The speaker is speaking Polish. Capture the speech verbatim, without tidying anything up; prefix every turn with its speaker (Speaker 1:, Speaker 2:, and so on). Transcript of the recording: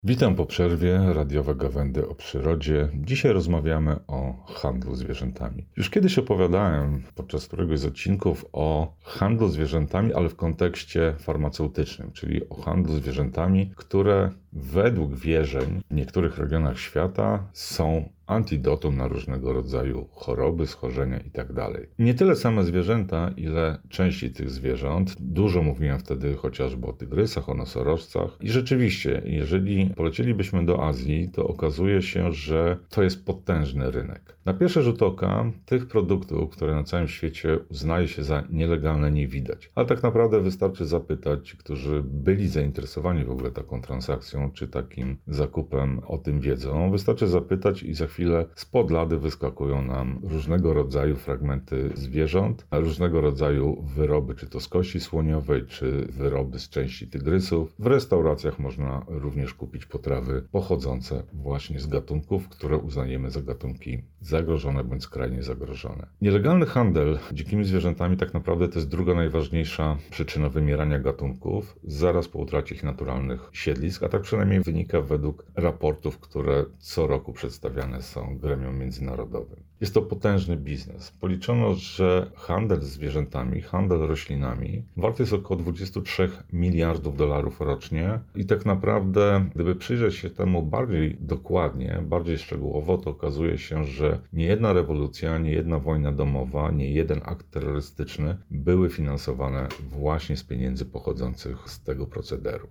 Speaker 1: Witam po przerwie, radiowe gawędy o przyrodzie. Dzisiaj rozmawiamy o handlu zwierzętami. Już kiedyś opowiadałem podczas któregoś z odcinków o handlu zwierzętami, ale w kontekście farmaceutycznym, czyli o handlu zwierzętami, które według wierzeń w niektórych regionach świata są antidotum na różnego rodzaju choroby, schorzenia itd. Nie tyle same zwierzęta, ile części tych zwierząt. Dużo mówiłem wtedy chociażby o tygrysach, o nosorożcach. I rzeczywiście, jeżeli polecielibyśmy do Azji, to okazuje się, że to jest potężny rynek. Na pierwszy rzut oka tych produktów, które na całym świecie uznaje się za nielegalne, nie widać. Ale tak naprawdę wystarczy zapytać ci, którzy byli zainteresowani w ogóle taką transakcją, czy takim zakupem, o tym wiedzą. Wystarczy zapytać i za chwilę spod lady wyskakują nam różnego rodzaju fragmenty zwierząt, różnego rodzaju wyroby, czy to z kości słoniowej, czy wyroby z części tygrysów. W restauracjach można również kupić potrawy pochodzące właśnie z gatunków, które uznajemy za gatunki zagrożone bądź skrajnie zagrożone. Nielegalny handel dzikimi zwierzętami tak naprawdę to jest druga najważniejsza przyczyna wymierania gatunków zaraz po utracie ich naturalnych siedlisk, a tak przynajmniej wynika według raportów, które co roku przedstawiane są gremiom międzynarodowym. Jest to potężny biznes. Policzono, że handel z zwierzętami, handel roślinami warty jest około dwadzieścia trzy miliardów dolarów rocznie i tak naprawdę, gdyby przyjrzeć się temu bardziej dokładnie, bardziej szczegółowo, to okazuje się, że nie jedna rewolucja, nie jedna wojna domowa, nie jeden akt terrorystyczny były finansowane właśnie z pieniędzy pochodzących z tego procederu.